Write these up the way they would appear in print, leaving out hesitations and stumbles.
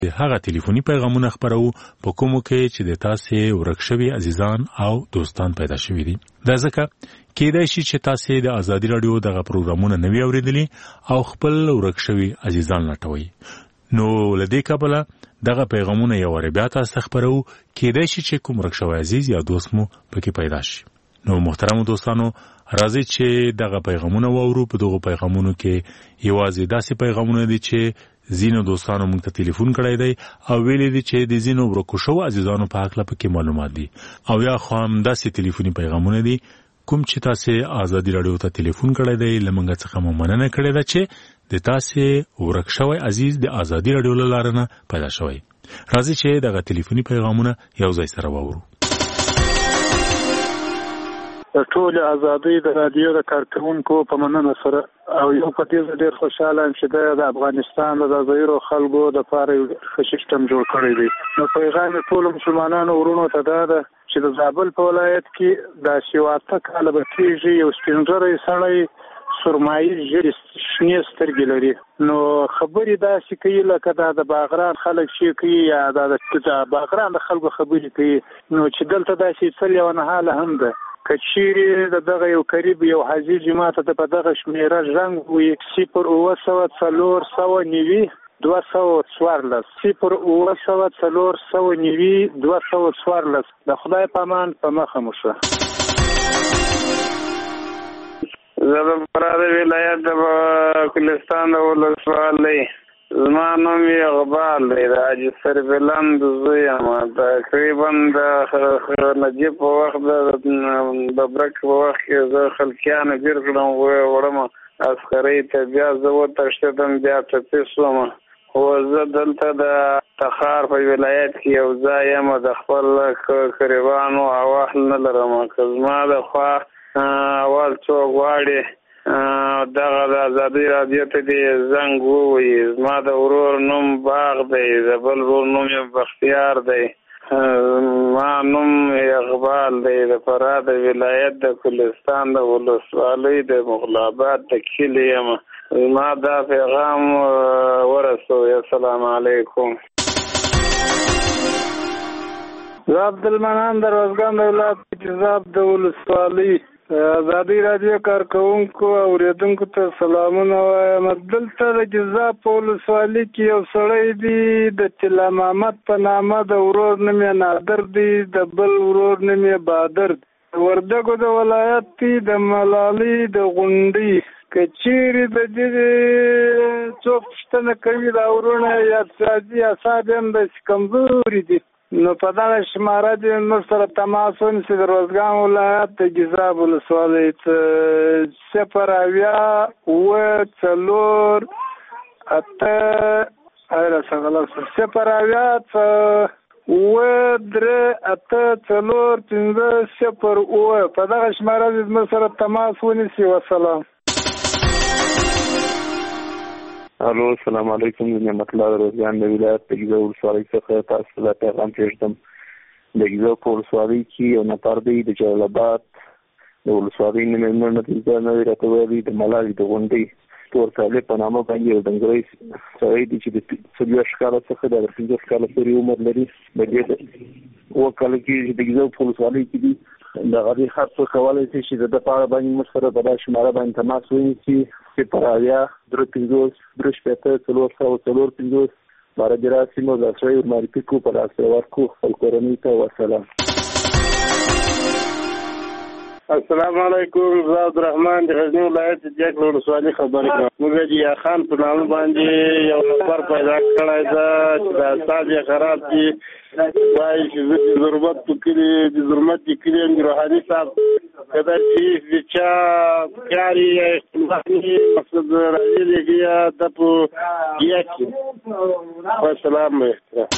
هغه ټلیفوني پیغامونه خبرو په کومو کې چې د تاسې ورک شوي عزیزان او دوستان پیدا شوي دي. دا ځکه کېدای شي چې تاسې د ازادي راډیو دغه پروګرامونه نه وي اورېدلي او خپل ورک شوي عزیزان لټوي. نو له دې کبله دغه پیغامونه یو وارې بیا تاسو خبرو، کېدای شي چې کوم ورک شوی عزیز یا دوست مو پکې پیدا شي. نو محترم دوستانو، راځي چې دغه پیغامونه واورو. په دغه پیغامونو کې یوازې داسې پیغامونه دي چې زینو دوستانو موږ ته ټلیفون کړی دی او ویلي دي چې د زینو ورکو شوو عزیزانو په هکله پکې معلومات دي، او یا خو هم داسې ټلیفوني پیغامونه دي کوم چې تاسې ازادي راډیو ته ټلیفون کړی دی. له موږ څخه مو مننه کړې ده چې د تاسې ورک شوی عزیز د ازادي راډیو له لارې نه پیدا شوی. راځي چې دغه ټلیفوني پیغامونه یو ځای سره واورو. ټول ازادي د رادیو د کارکونکو په مننه سره او یو په دې ډېر خوشاله یم چې د افغانستان د ظاهرو خلکو د لپاره یو ښه سیستم جوړ کړی دی. نو پیغام ټول مسلمانانو ورونو ته دا ده چې د زابل په ولایت کې د شیواته کاله به کېږي یو سپینږیری سړی سرمایي ژیړې شنې سترګې لري. نو خبرې داسې کوي لکه دا د باغران خلک چې کوي یا د باغران د خلکو خبرې کوي. نو چې دلته داسې څه لیونهاله هم ده. کچيري دغه یو قریب یو حاجی جماعت ته په دغه شمیره رنګ وي 0 214 214 د خدای پامان په مخه مشه. زه پراده ولایت د کلستان د ولسوالۍ، زما نوم یې اقبال دی، د حاجي سربلند زوی یم. تقریبا د نجیب په وخت د برک په وخت کې زه خلکیانو ګیر کړم، وړم عسکرۍ ته، بیا زه وتښتېدم، بیا ټپي شوم. خو زه دلته د تخار په ولایت کې یو ځای یم، د خپل قریبانو اواهل نه لرم. که زما د خوا اول څوک غواړي دغه د ازادي راډیو ته دې زنګ ووهي. زما د ورور نوم باغ دی، د بل ورور نوم یې بختیار دی، ما نوم اقبال دی، د فراه د ولایت د کلستان د ولسوالۍ د مغلاباد د کلي یم. زما دا پیغام ورسوئ. السلام علیکم. زه عبدالمنان د روزګان د ولایت جذاب د ولسوالۍ ازادي راډیو کارکونکو او اوریدونکو ته سلامونه وایم. دلته د جذاب په ولسوالۍ کې یو سړی دی د طلا محمد په نامه، د ورور نوم یې نادر دی، د بل ورور نوم یې بادر دی. وردګو د ولایت دی، د ملالۍ د غونډۍ. که چیرې د دې څوک پوښتنه کوي دا ورونه یا اقتصادي اعصاب هم داسې کمزوري دي، نو په دغه شماره دې موږ سره تماس ونیسي. د روزګان ولایت د جذاب ولسوالۍ 0 په دغه شماره دې موږ سره تماس ونیسي. وسلام. الو، السلام علیکم. نعمت الله د روزګان د ولایت د ګیزو ولسوالۍ څخه تاسو ته پیغام پېږدم. د ګیزو په ولسوالۍ کې یو نفر دی د جلال آباد د ولسوالۍ نه مېرمن نه راته ویلي د ملالۍ د غونډۍ تور صالح په نامه باندې یو ډنګری سړی دی چې د 40 کاله څخه د 15 کاله پورې عمر لري. د دې وکاله کې د ګیزو په ولسوالۍ کې دی د غوړي خط کولای شي چې د پاره باندې مشره په داسې شماره باندې تماس ونیسي چې پراویا درپینځوس درشپته څلور پینځوس بار دراسي مو ځای معرفي کو په لاسه ورکو خپل کورنۍ ته. وسلام. السلام علیکم. زه عبدالرحمن د غزنی ولایت د جګ ولسوالۍ خبرې کوم. موږ د یا خان په نامه باندې یو نفر پیدا کړی ده چې د اعصاب یې خراب دي، وایي چې زه د ضرورت په کلي د ضرورت د کلي یم روحاني صاحب کدا چې د چا کاري اختلافي مقصد راځي لګیا د په یاکي. والسلام علیکم.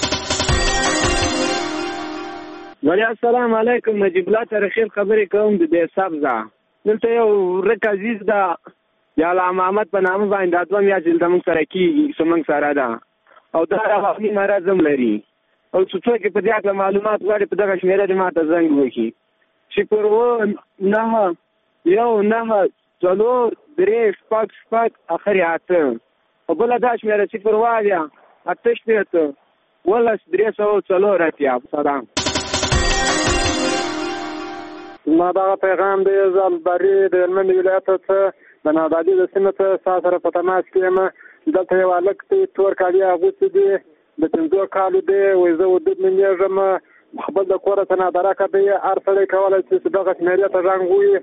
وعلیکم السلام علیکم. نجیب الله ترخیر خبرې کوم د دې سبزه. دلته یو ورک عزیز ده یا علامه محمد په نامه باندې دوه میاشتې د موږ سره کېږي، زموږ سره ده او دا رواني مرض هم لري. او څوک په دې اړه معلومات غواړي په دغه شمېره دې ماته زنګ وکړي. 0 9 9 4 3 6 8 اخر 8 او بله دا شمېره 0 8 8 1384 سلام. ما دغه پیغام دی زلبري د هلمند ولایت څخه د نادعلي د سیمې څخه ستاسو سره په تماس کې یم. دلته یو هلک دی تور کالي اغوستي دي د 15 کالو دی وایي زه ودود نومېږم خپل د کوره څخه نادرکه دی هر سړی کولی شي چې دغه شمېرې ته زنګ ووهي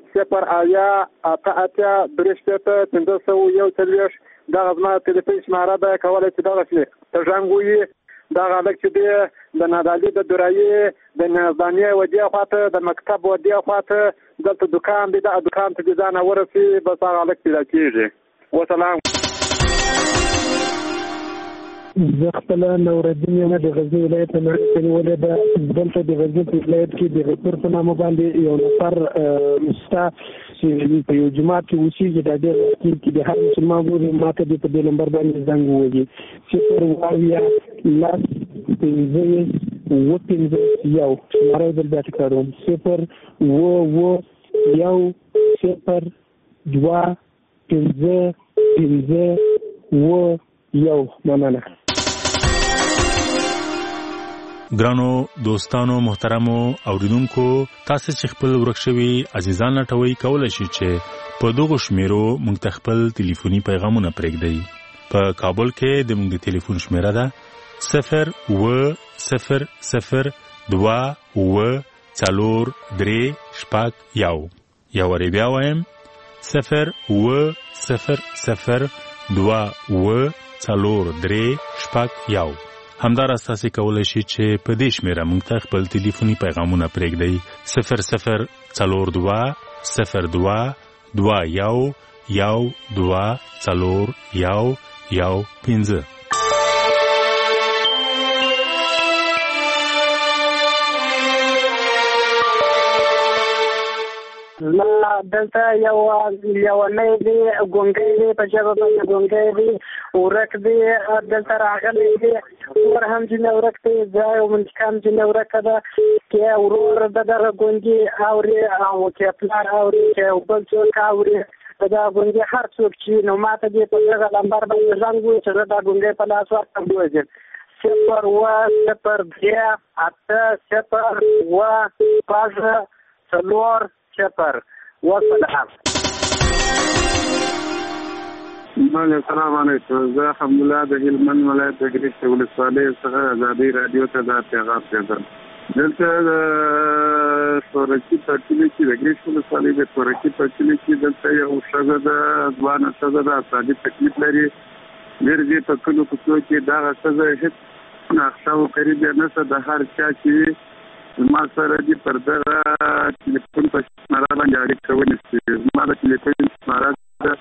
08088 1541 دغه زما تلیفون شماره ده کولی شي دغه ته زنګ ووهي. دغه هلک چې دی د نادعلي د درایي د نظامیه ودې خواته د مکتب ودې خواته دلته دکان دی دغه دکان ته دې ځانه ورسي بس هغه هلک پیدا کېږي. وسلام. زه خپله نورالدین یم د غزني ولایت نه ولې ده دلته د غزني په ولایت کې د غفور په نامه باندې یو نفر شته چې په یو جومات کې اوسېږي دا ډېر کې د هر مسلمان ورور ما ته په دې نمبر باندې زنګ ووهي 0 شماره بل بیا تکراروم 0 مننه. ګرانو دوستانو محترمو اوریدونکو تاسو چې خپل ورک شوي عزیزان لټوي کولای شئ چې په دغه شمیرو موږ ته خپل ټلیفوني پیغامونه پرېږدئ. په کابل کې د موږ د ټلیفون شمیره ده 0800243 یو وری بیا وایم 0800243 همدار اساسي کولای شي چې په دې شمیره موږ ته خپل ټلیفوني پیغامونه پرېږدئ 00222 لا دلته یو نه دی ګونګی دی په ژبه باندې ګونګی دی ورک دی دلته راغلی دی ور هم چې ورک دی ځای او منځکام چې ورک ده کې ورور دغه ګونګی اوري او کې پلار اوري کې بل څوک اوري دا ګونګی هر څوک چې نو ماته دی په هغه نمبر باندې زنګ وي چې دا ګونګی په لاس ورته وځي 0 وسلام. السلام علیکم. زه الحمدلله د هلمند ولایت د ګریش ولسوالۍ څخه ازادي رادیو ته دا پیغام کوم. دلته د سورکی پټلی کې د ګریش ولسوالۍ د سورکی پټلی کې دلته یو ښځه ده ځوانه ښځه ده سادي تکلیف لري ګرځي په کلو کې دا ښځه هیڅ ناخشاو کوي نه څه د هر چا چې ما سره دې پر دغه ټلیفون په شماره باندې اړیکه ونیسي. زما د ټلیفون شماره ده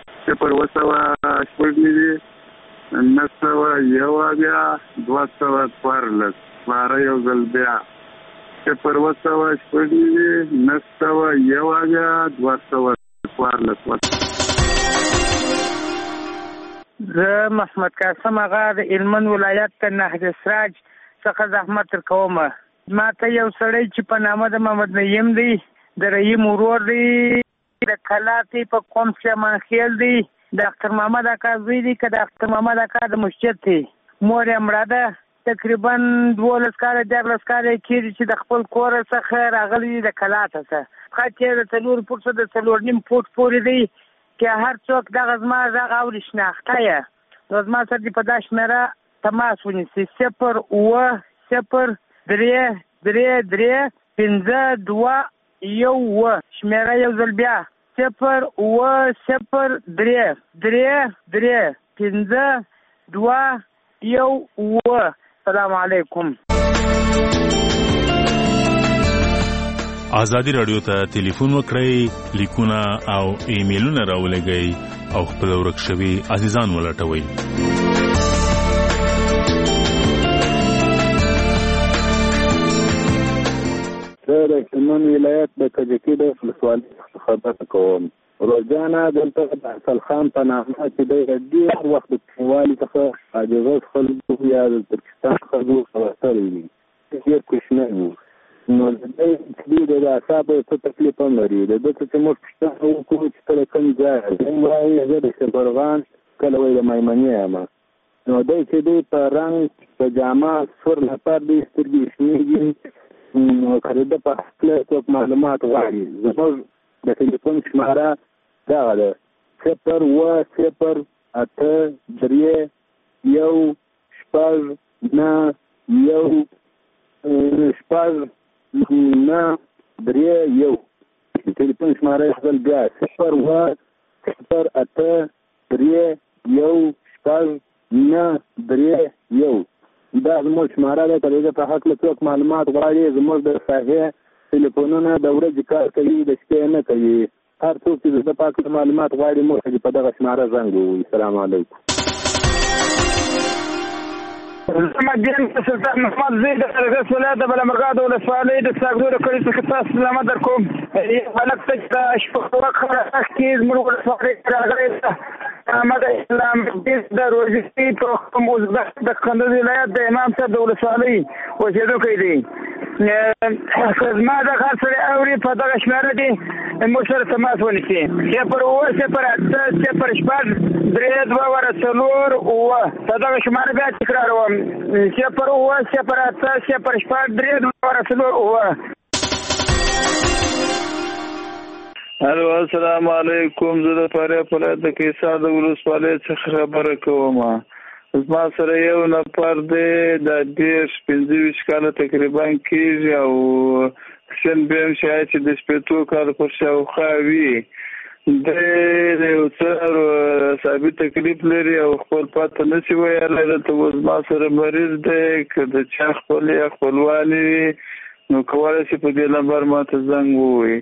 0 ماره یو ځل بیا 0 زه محمد قاسم آغا د هلمند ولایت د نهج سراج څخه زحمت کوم. ما ته یو سړی چې په نامه د محمد نعیم دی د رحیم ورور دی د کلاتې په قوم شمان خیل دی د اختر محمد اکا زوی دی که د اختر محمد اکا د مسجد دی مور یې مړه ده تقریبا 12 کاله 14 کاله کېږي چې د خپل کور څخه راغلی دی د کلاته څخه خط یې د 4 فوټ څخه د 4.5 فوټ پورې دی که هر څوک دغه زما غږ اوري شناخته یې نو زما سره دې په دا شمېره تماس ونیسي 0 شمېره یو ځل بیا 0 السلام علیکم. ازادي رادیو ته ټلیفون وکړئ لیکونه او ایمیلونه راولېږئ او خپل ورک شوي عزیزان ولټوئ. زه د هلمند ولایت د کجکي د ولسوالۍ څخه خبره کوم. روزانه دلته د اصل خان په نامه چې دی ډېر وخت د کلیوالي څخه عاجزه خلکو یا د ترکستان خلکو خبرتلی وي ډېر کوچنی وو نو د دې د اعصابو څه تکلیف هم لري د ده چې موږ پوښتنه وکړو چې کله کوم ځای زه وایي زه د شبرغان کله وایي د میمنې یم نو دی چې دی په رنګ په جامه سور لپاره دی سترګې شنېږي نو که د ده په هکله څوک معلومات غواړي زموږ د ټلیفون شماره دغه ده 0-8-3-1-0-9-1-9-3-1 ټلیفون شماره یې خپل بیا 0-8-3-1-9-3-1 دا زموږ شماره ده که د ده په هکله څوک معلومات غواړي زموږ د ساحې ټلیفونونه د ورځې کار کوي د شپې نه کوي هر څوک چې د ده په هکله معلومات غواړي موږ ته په دغه شماره زنګ ووهي. السلام علیکم. محمد سلطان محمد زید د قرغیز ولایت د بلمرغاد ولسوالۍ د ساګدو د کلي څخه تاسو سلامت در کوم. هلک ته چې د شپږ وخت کې زموږ ولسوالۍ راغلی ده احمد اسلام الدین د روزي په موزبخ د کندز ولایت د امام صاحب د ولسوالۍ اوسېدونکی دی. زما د هر سړی اوري په دغه شماره کې موږ سره تماس ونیسي 0-8-3-2-4-4 په دغه شماره بیا تکراروم 0-8-3-2-4-4 الو السلام علیکم. زه د فاریاب ولایت د کیسار د ولسوالۍ څخه خبره کوم. زما سره یو نفر دی د 15 کاله تقریبا کېږي او سن به هم شاید چې د شپېتو کاله پر شاوخوا وي. دی د یو څه ثابت تکلیف لري او خپل پاته نشي ویلی. دلته اوس زما سره مریض دی که د چا خپل یا خپلوانې وي نو کولی شي په دې نمبر ماته زنګ ووهي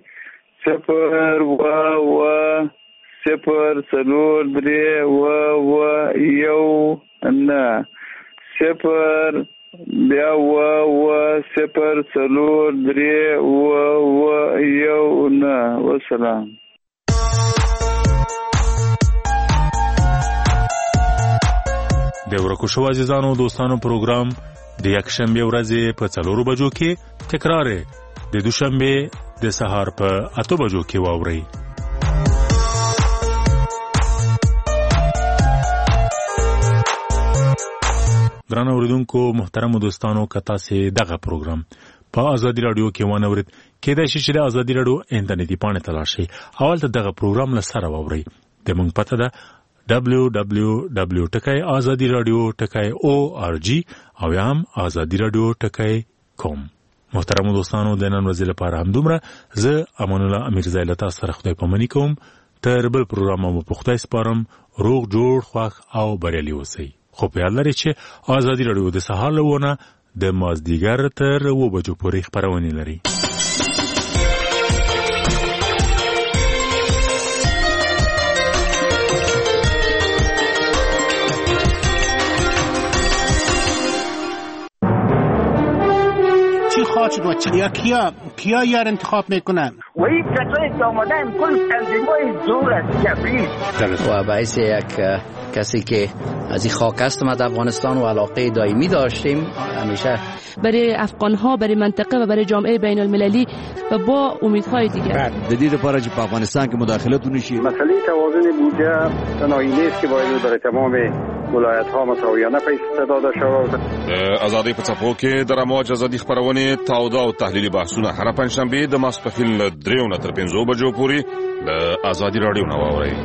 0-8-3-2-4-4-3-1 والسلام. د ورکو شو عزیزانو دوستانو پروګرام د یکشنبه ورځې په 4 بجو کې تکرار د دوشنبه د سهار په 8 بجو کې واوري. ګران اوریدونکو محترم دوستانو کتا سي دغه پروګرام په ازادي رادیو کې ونورید کېدای شي چې د ازادي رادیو انټرنیټي پاڼه تلاشي اول ته دغه پروګرام لسره واوري. د مونږ پته ده www.azadiradio.org او هم azadiradio.com. محترم دوستانو د نن ورځې لپاره هم دومره. زه امان الله امیرزای له تاسو سره خدای پامنی کوم. تر بل پروګرام مو په خدای سپارم. روغ جوړ خوښ او بریالي اوسئ. خو په یاد لرئ چې ازادي رادیو د سهار له ونه د مازدیګر تر 2 بجو پورې خپرونه لري. خواهد شد یا کیا یار انتخاب میکنن و این کسایی که آمدن کل تنظیمای زور از کبریز و باعث یک کسی که از این خاک هستم از افغانستان و علاقه دائمی داشتیم همیشه برای افغانها برای منطقه و برای جامعه بین المللی و با امیدهای دیگر جدید لپاره چې په افغانستان کې مداخلت ونشي. مسئله توازن بودجه تنهایی نیست که باید برای تمام ولایت ها مساویانه پیش داده شود. ازادي په څپو کې د رموج ازادي خبرونه تاوده او تحلیلي بحثونه هر پنځشنبه د ماسپخیل 3 تر 5 بجو پورې د ازادي رادیو نو واورئ.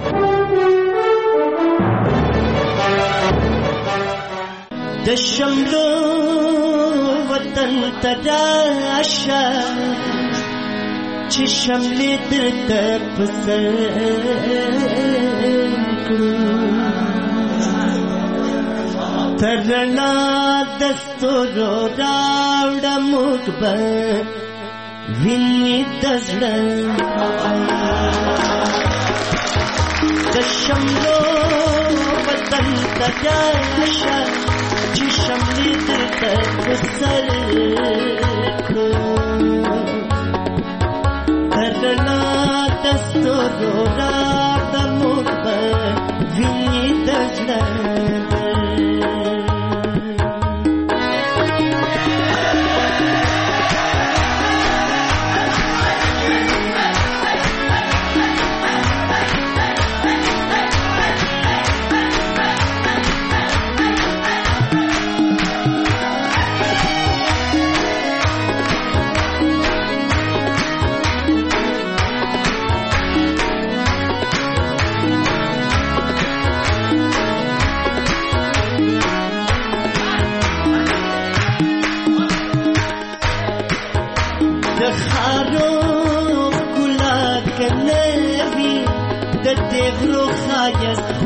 د شملو وطن تراشه چې شملې درته پسر ترنا دستورو راوړه موږ به ویني د زړه د شملو وطن تراشه چې شملې درته پسر ترنا دستورو راوړه موږ به ویني د زړه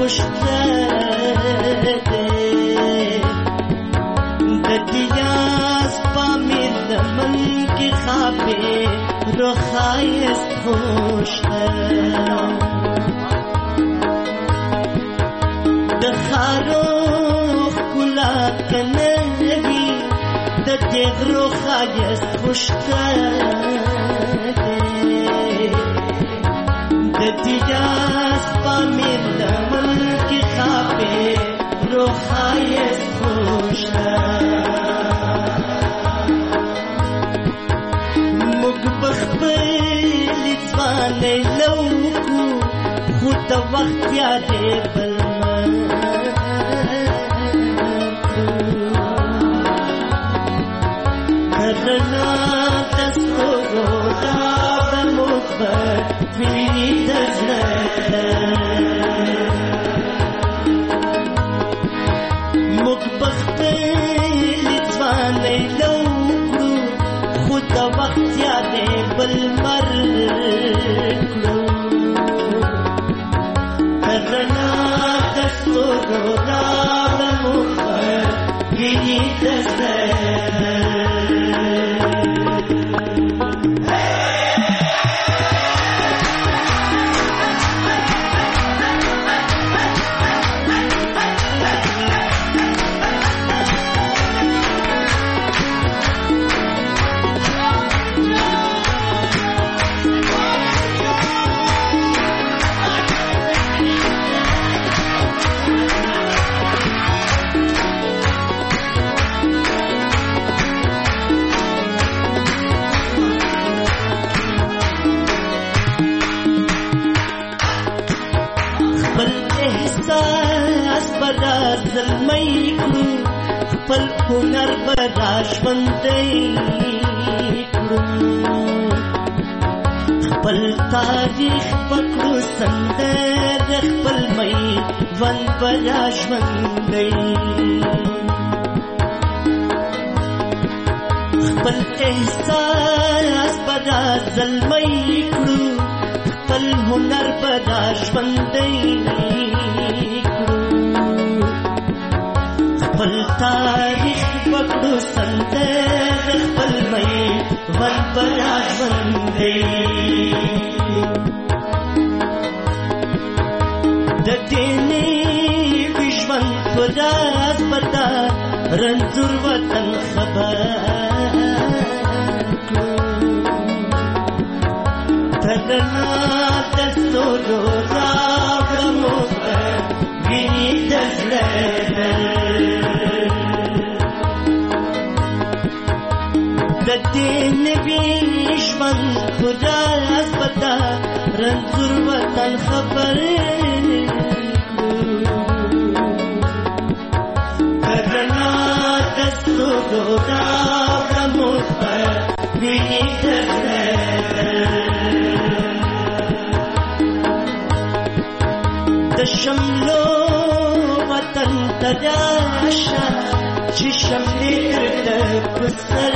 خوشتره ددیاز پامیر دمن کی خوابه روخایست خوشتره دخاروخ کلا کنوی ددیغ روخایست خوشتره ددیاز پامیر دمن کی خوابه روخایست خوشتره بخبلی ځوانۍ لوکو خو د وخت یادې بل رڼا د ستورو راوړه موږ به ویني د زړه موږ بخبلی ځوانۍ لوکو خو د وخت یادې بل مر کړو رڼا د ستورو راوړه موږ به ویني د زړه خپل هنر به را ژوندی کړو خپل تاریخ به کړو سندره خپل میوند به را ژوندی خپل احساس به را زلمی کړو خپل هنر به را ژوندی خپل تاریخ پکړو سندره خپل میوند به را ژوندی د دې نوي ژوند په راز به دا رنځور وطن خبر کړو تر رڼا د ستورو راوړه موږ به ویني د زړه د دې نوي ژوند په راز به دا رنځور وطن خبر کړو رڼا د ستورو راوړه موږ به ویني د زړه د شملو وطن ته راشه چې شملې درته په سر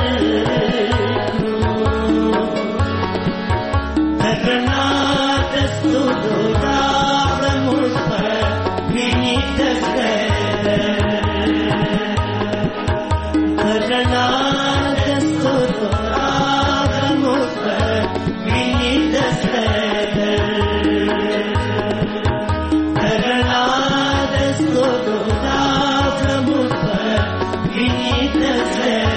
رڼا د ستورو راوړه موږ به ویني د زړه رڼا د ستورو راوړه موږ به ویني د زړه رڼا د ستورو راوړه موږ به ویني د زړه